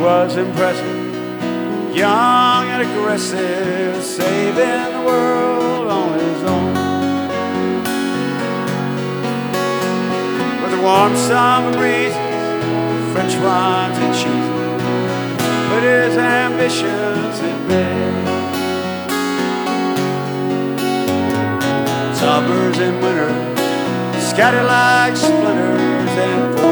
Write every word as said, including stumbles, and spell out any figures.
was impressive, young and aggressive, saving the world on his own. With the warm summer breezes, French wines and cheeses, put his ambitions at bay. Summers and winters, scattered like splinters, and